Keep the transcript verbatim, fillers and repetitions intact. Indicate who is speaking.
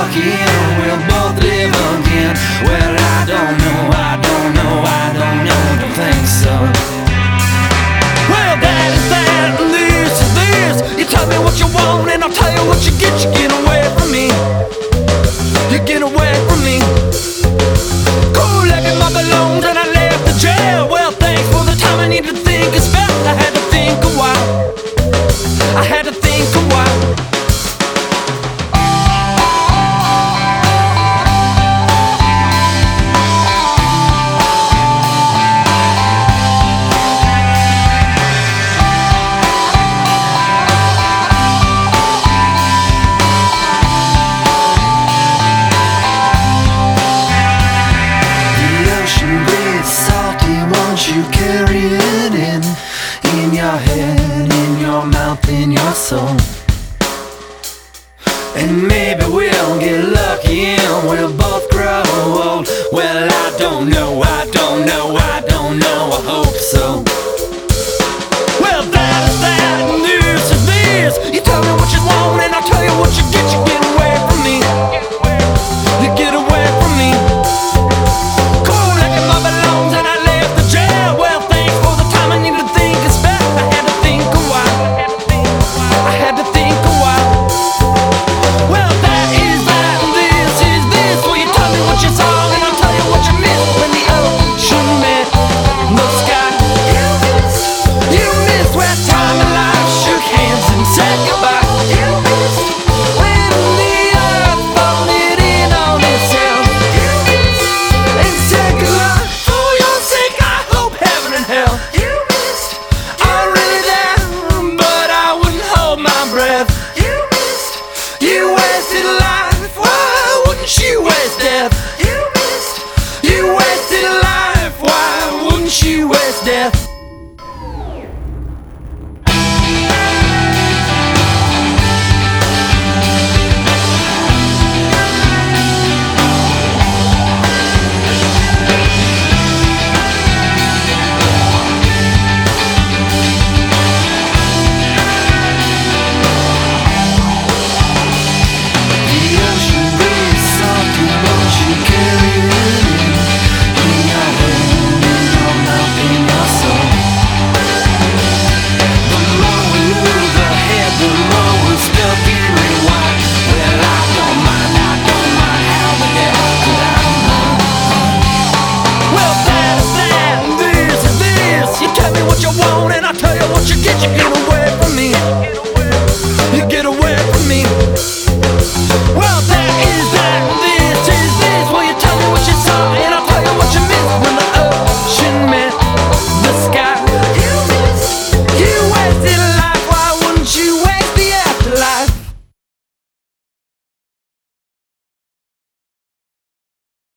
Speaker 1: lucky and we'll both live again. Well, I don't know, I don't know, I don't know, don't think so. Well, that is that, and this is this. You tell me what you want and I'll tell you what you get. You get away from me, you get away from me. Cool, like my balloons and I left the jail. Well, thanks for the time I need to think. It's felt I had to think a while, I had to think a while. You carry it in, in your head, in your mouth, in your soul. And maybe we'll get lucky and we'll both grow old. Well, I don't know, I don't know, I don't know, I hope so. Well, that is that, and this is this. You tell me what you want and I'll tell you what you get. You get away from me, you get away from me. Cool like my balloons and I left the jail. Well, thanks for the time I need to think. It's back, I had to think a while, I had to think a while. Well, that is that, and this is this. Well, you tell me what you saw and I'll tell you what you missed. When the ocean met the sky, you missed, you missed where time and life shook hands and said goodbye. You missed when the earth folded in on itself. You missed and said goodbye. For your sake, I hope heaven and hell. You missed, I'm really there, but I wouldn't hold my breath. You missed, you wasted life, why wouldn't you waste death? You missed, you wasted life, why wouldn't you waste death? You tell me what you want and I'll tell you what you get. You get away